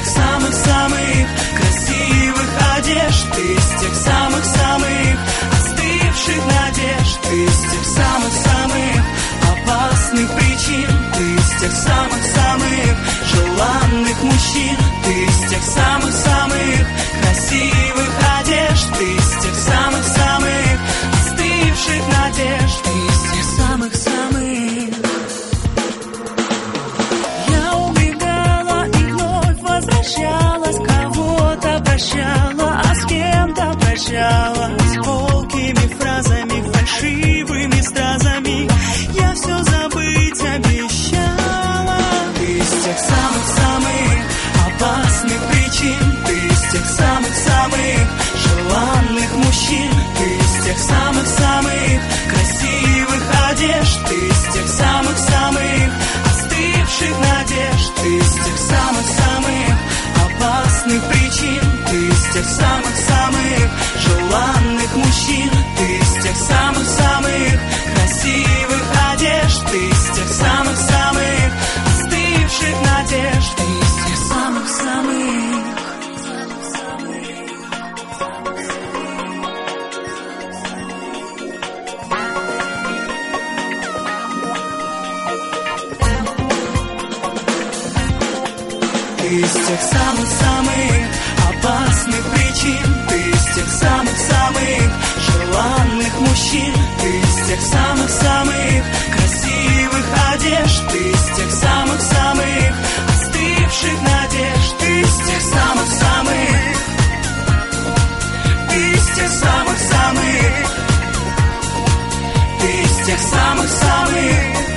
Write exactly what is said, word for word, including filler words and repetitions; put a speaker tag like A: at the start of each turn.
A: тех самых-самых красивых одежд, ты из тех самых-самых остывших надежд, ты из тех самых-самых опасных причин, ты из тех самых-самых желанных мужчин, ты из тех самых-самых красивых одежд, ты из тех самых-самых остывших надежд, ты из тех самых-самых. Я убегала и вновь возвращалась, кого-то прощала, а с кем-то прощалась, колкими фразами, фальшивыми стразами. Я все забыть обещала. Ты из тех самых-самых опасных причин, ты из тех самых-самых желанных мужчин, ты из тех самых-самых красивых одежд, ты из тех самых-самых остывших надежд, ты из тех самых-самых опасных причин, ты из тех самых-самых желанных мужчин, ты из тех самых-самых красивых одежд, ты из тех самых-самых остывших надежд, ты из тех самых-самых. Ты из тех самых-самых опасных причин, ты из тех самых-самых желанных мужчин, ты из тех самых-самых красивых одежд, ты из тех самых-самых остывших надежд, ты из тех самых-самых, ты из тех самых-самых, ты из тех самых-самых.